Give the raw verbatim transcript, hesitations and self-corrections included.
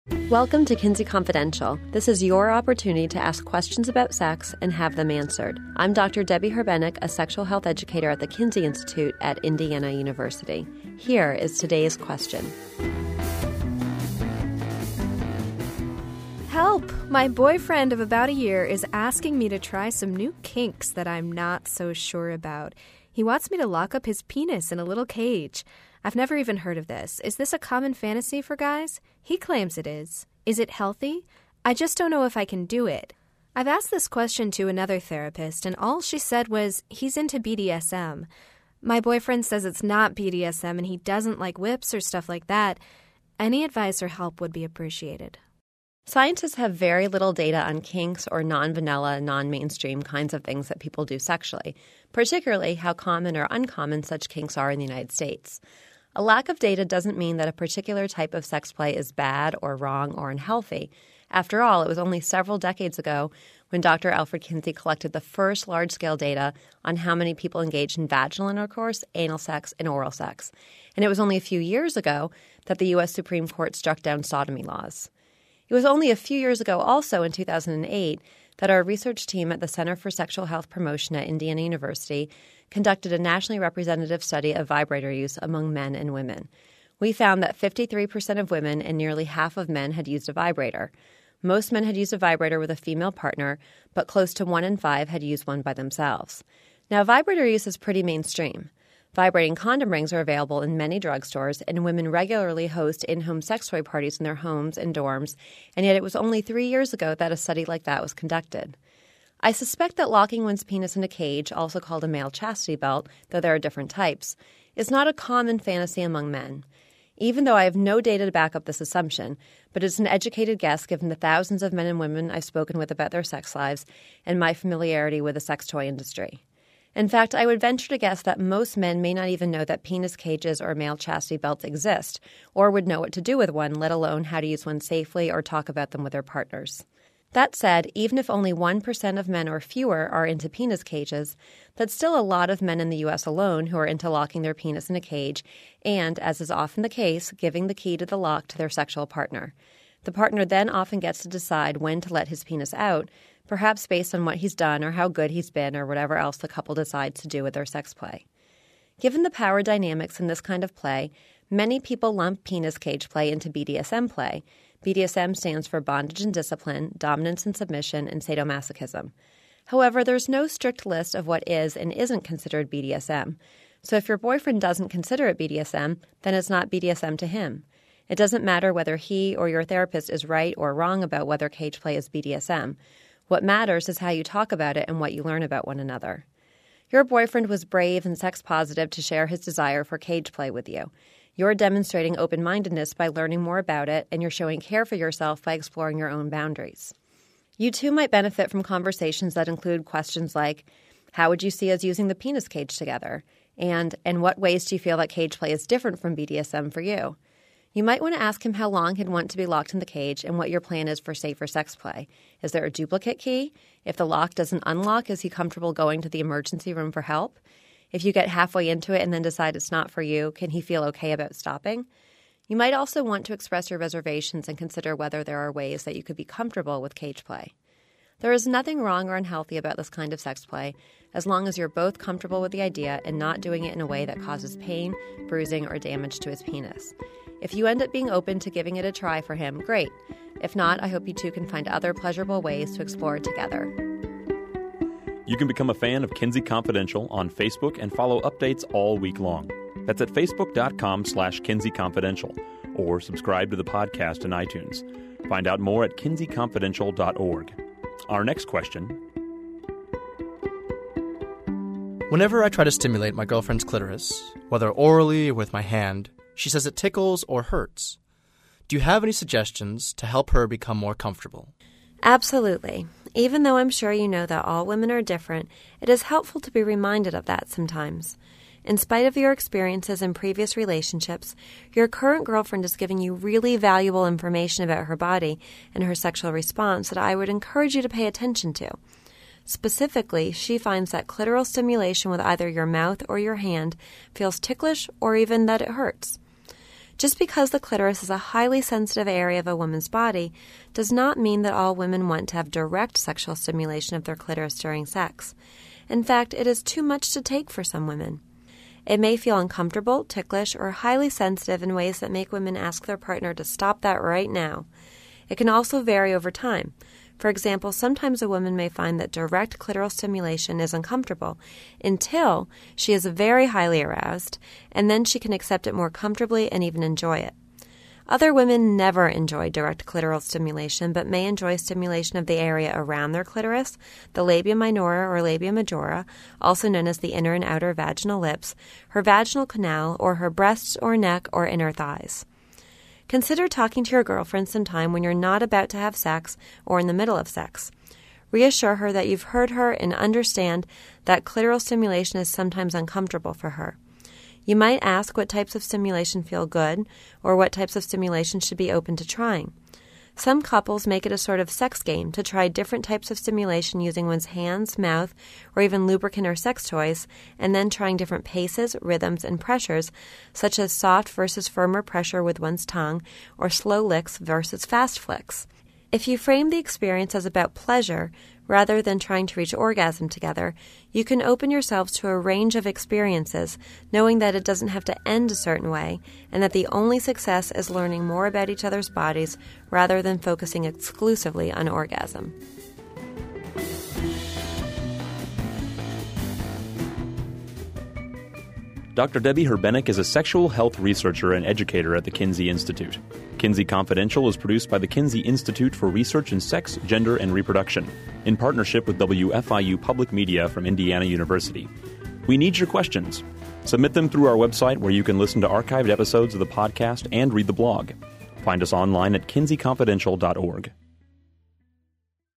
Welcome to Kinsey Confidential. This is your opportunity to ask questions about sex and have them answered. I'm Doctor Debbie Herbenek, a sexual health educator at the Kinsey Institute at Indiana University. Here is today's question. Help! My boyfriend of about a year is asking me to try some new kinks that I'm not so sure about. He wants me to lock up his penis in a little cage. I've never even heard of this. Is this a common fantasy for guys? He claims it is. Is it healthy? I just don't know if I can do it. I've asked this question to another therapist, and all she said was, he's into B D S M. My boyfriend says it's not B D S M, and he doesn't like whips or stuff like that. Any advice or help would be appreciated. Scientists have very little data on kinks or non-vanilla, non-mainstream kinds of things that people do sexually, particularly how common or uncommon such kinks are in the United States. A lack of data doesn't mean that a particular type of sex play is bad or wrong or unhealthy. After all, it was only several decades ago when Doctor Alfred Kinsey collected the first large-scale data on how many people engaged in vaginal intercourse, anal sex, and oral sex. And it was only a few years ago that the U S Supreme Court struck down sodomy laws. It was only a few years ago also in two thousand eight that our research team at the Center for Sexual Health Promotion at Indiana University conducted a nationally representative study of vibrator use among men and women. We found that fifty-three percent of women and nearly half of men had used a vibrator. Most men had used a vibrator with a female partner, but close to one in five had used one by themselves. Now, vibrator use is pretty mainstream. Vibrating condom rings are available in many drugstores, and women regularly host in-home sex toy parties in their homes and dorms, and yet it was only three years ago that a study like that was conducted. I suspect that locking one's penis in a cage, also called a male chastity belt, though there are different types, is not a common fantasy among men. Even though I have no data to back up this assumption, but it's an educated guess given the thousands of men and women I've spoken with about their sex lives and my familiarity with the sex toy industry. In fact, I would venture to guess that most men may not even know that penis cages or male chastity belts exist, or would know what to do with one, let alone how to use one safely or talk about them with their partners. That said, even if only one percent of men or fewer are into penis cages, that's still a lot of men in the U S alone who are into locking their penis in a cage and, as is often the case, giving the key to the lock to their sexual partner. The partner then often gets to decide when to let his penis out, perhaps based on what he's done or how good he's been or whatever else the couple decides to do with their sex play. Given the power dynamics in this kind of play, many people lump penis cage play into B D S M play. B D S M stands for bondage and discipline, dominance and submission, and sadomasochism. However, there's no strict list of what is and isn't considered B D S M. So if your boyfriend doesn't consider it B D S M, then it's not B D S M to him. It doesn't matter whether he or your therapist is right or wrong about whether cage play is B D S M. What matters is how you talk about it and what you learn about one another. Your boyfriend was brave and sex-positive to share his desire for cage play with you. You're demonstrating open-mindedness by learning more about it, and you're showing care for yourself by exploring your own boundaries. You too might benefit from conversations that include questions like, how would you see us using the penis cage together? And, in what ways do you feel that cage play is different from B D S M for you? You might want to ask him how long he'd want to be locked in the cage and what your plan is for safer sex play. Is there a duplicate key? If the lock doesn't unlock, is he comfortable going to the emergency room for help? If you get halfway into it and then decide it's not for you, can he feel okay about stopping? You might also want to express your reservations and consider whether there are ways that you could be comfortable with cage play. There is nothing wrong or unhealthy about this kind of sex play, as long as you're both comfortable with the idea and not doing it in a way that causes pain, bruising, or damage to his penis. If you end up being open to giving it a try for him, great. If not, I hope you two can find other pleasurable ways to explore it together. You can become a fan of Kinsey Confidential on Facebook and follow updates all week long. That's at facebook.com slash Kinsey Confidential, or subscribe to the podcast in iTunes. Find out more at kinsey confidential dot org. Our next question. Whenever I try to stimulate my girlfriend's clitoris, whether orally or with my hand, she says it tickles or hurts. Do you have any suggestions to help her become more comfortable? Absolutely. Even though I'm sure you know that all women are different, it is helpful to be reminded of that sometimes. In spite of your experiences in previous relationships, your current girlfriend is giving you really valuable information about her body and her sexual response that I would encourage you to pay attention to. Specifically, she finds that clitoral stimulation with either your mouth or your hand feels ticklish or even that it hurts. Just because the clitoris is a highly sensitive area of a woman's body does not mean that all women want to have direct sexual stimulation of their clitoris during sex. In fact, it is too much to take for some women. It may feel uncomfortable, ticklish, or highly sensitive in ways that make women ask their partner to stop that right now. It can also vary over time. For example, sometimes a woman may find that direct clitoral stimulation is uncomfortable until she is very highly aroused, and then she can accept it more comfortably and even enjoy it. Other women never enjoy direct clitoral stimulation, but may enjoy stimulation of the area around their clitoris, the labia minora or labia majora, also known as the inner and outer vaginal lips, her vaginal canal, or her breasts or neck or inner thighs. Consider talking to your girlfriend sometime when you're not about to have sex or in the middle of sex. Reassure her that you've heard her and understand that clitoral stimulation is sometimes uncomfortable for her. You might ask what types of stimulation feel good or what types of stimulation should be open to trying. Some couples make it a sort of sex game to try different types of stimulation using one's hands, mouth, or even lubricant or sex toys, and then trying different paces, rhythms, and pressures, such as soft versus firmer pressure with one's tongue, or slow licks versus fast flicks. If you frame the experience as about pleasure, rather than trying to reach orgasm together, you can open yourselves to a range of experiences, knowing that it doesn't have to end a certain way, and that the only success is learning more about each other's bodies rather than focusing exclusively on orgasm. Doctor Debbie Herbenek is a sexual health researcher and educator at the Kinsey Institute. Kinsey Confidential is produced by the Kinsey Institute for Research in Sex, Gender, and Reproduction, in partnership with W F I U Public Media from Indiana University. We need your questions. Submit them through our website, where you can listen to archived episodes of the podcast and read the blog. Find us online at kinsey confidential dot org.